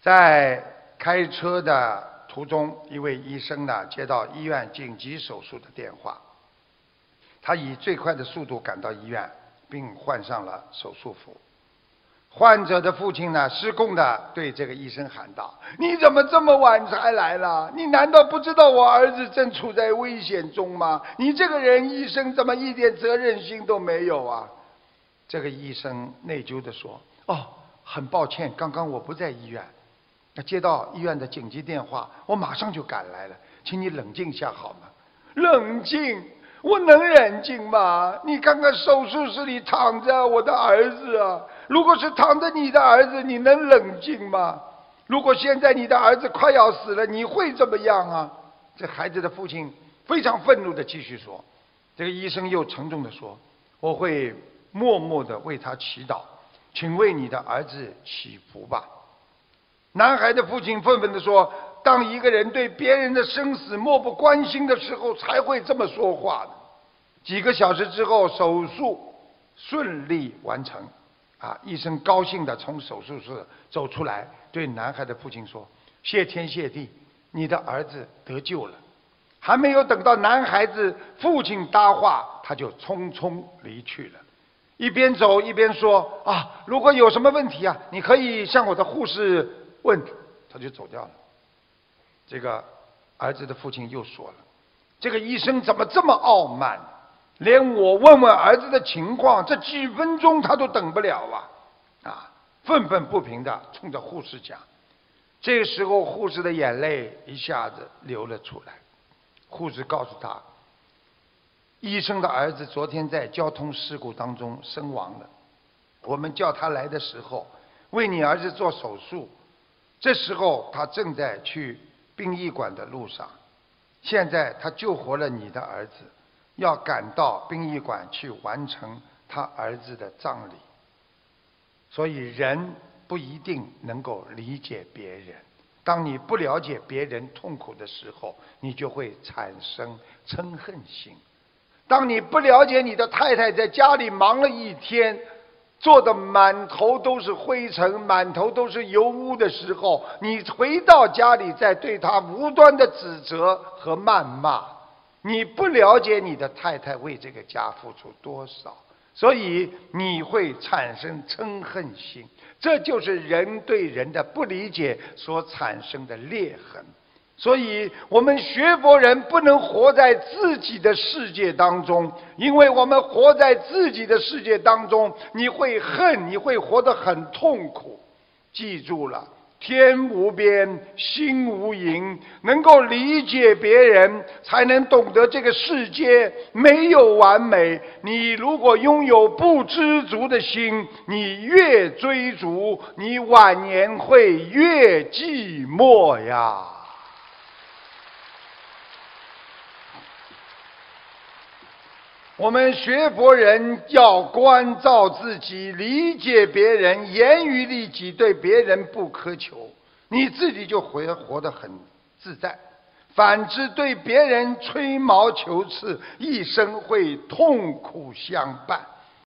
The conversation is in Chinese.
在开车的途中，一位医生呢接到医院紧急手术的电话，他以最快的速度赶到医院，并换上了手术服。患者的父亲呢，失控地对这个医生喊道：“你怎么这么晚才来了？你难道不知道我儿子正处在危险中吗？你这个人，医生怎么一点责任心都没有啊？”这个医生内疚地说：“哦，很抱歉，刚刚我不在医院。那接到医院的紧急电话，我马上就赶来了，请你冷静一下好吗？”冷静？我能冷静吗？你看看手术室里躺着我的儿子啊！如果是躺着你的儿子，你能冷静吗？如果现在你的儿子快要死了，你会怎么样啊？这孩子的父亲非常愤怒地继续说。这个医生又沉重地说：“我会默默地为他祈祷，请为你的儿子祈福吧。”男孩的父亲愤愤地说：“当一个人对别人的生死漠不关心的时候，才会这么说话的。”几个小时之后，手术顺利完成。医生高兴地从手术室走出来，对男孩的父亲说：“谢天谢地，你的儿子得救了。”还没有等到男孩子父亲搭话，他就匆匆离去了。一边走一边说：“如果有什么问题你可以向我的护士问。”他就走掉了。这个儿子的父亲又说了：“这个医生怎么这么傲慢？连我问问儿子的情况，这几分钟他都等不了啊！”愤愤不平地冲着护士讲。这个时候，护士的眼泪一下子流了出来。护士告诉他，医生的儿子昨天在交通事故当中身亡了。我们叫他来的时候，为你儿子做手术，这时候他正在去殡仪馆的路上。现在他救活了你的儿子，要赶到殡仪馆去完成他儿子的葬礼。所以人不一定能够理解别人。当你不了解别人痛苦的时候，你就会产生嗔恨心。当你不了解你的太太在家里忙了一天，做得满头都是灰尘，满头都是油污的时候，你回到家里再对她无端的指责和谩骂，你不了解你的太太为这个家付出多少，所以你会产生嗔恨心。这就是人对人的不理解所产生的裂痕。所以我们学佛人不能活在自己的世界当中，因为我们活在自己的世界当中，你会恨，你会活得很痛苦。记住了，天无边，心无垠，能够理解别人，才能懂得这个世界没有完美。你如果拥有不知足的心，你越追逐，你晚年会越寂寞呀。我们学佛人要关照自己，理解别人，严于律己，对别人不苛求，你自己就会活得很自在。反之，对别人吹毛求疵，一生会痛苦相伴。